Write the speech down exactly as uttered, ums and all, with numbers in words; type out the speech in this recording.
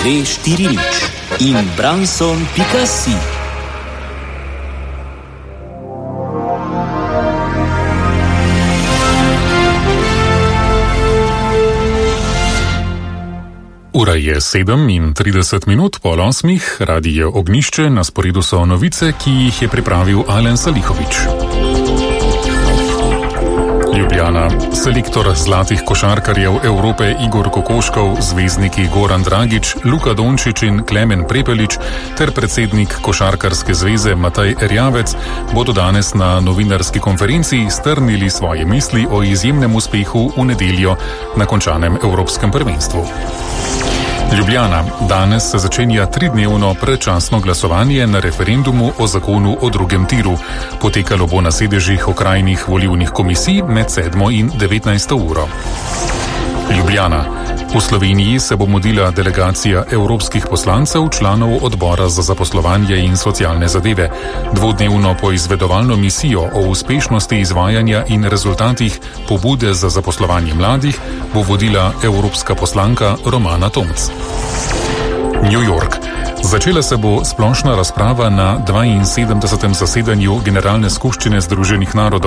dve štiri nič in branson pika si. Ura je sedem in trideset minut pol osmih, radio Ognjišče, na sporedu so novice, ki jih je pripravil Alen Salihovič. Ljubljana. Selektor zlatih košarkarjev Evrope Igor Kokoškov, zvezdniki Goran Dragić, Luka Dončić in Klemen Prepelić ter predsednik Košarkarske zveze Matej Erjavec bodo danes na novinarski konferenci strnili svoje misli o izjemnem uspehu v nedeljo na končanem evropskem prvenstvu. Ljubljana. Danes se začenja tridnevno predčasno glasovanje na referendumu o zakonu o drugem tiru. Potekalo bo na sedežih okrajnih volilnih komisij med sedmo in devetnajsto uro. Ljubljana. V Sloveniji se bo mudila delegacija evropskih poslancev, članov odbora za zaposlovanje in socialne zadeve. Dvodnevno poizvedovalno misijo o uspešnosti izvajanja in rezultatih pobude za zaposlovanje mladih bo vodila evropska poslanka Romana Tomc. New York. Začela se bo splošna razprava na dvainsedemdesetem zasedanju Generalne skupščine Združenih narodov.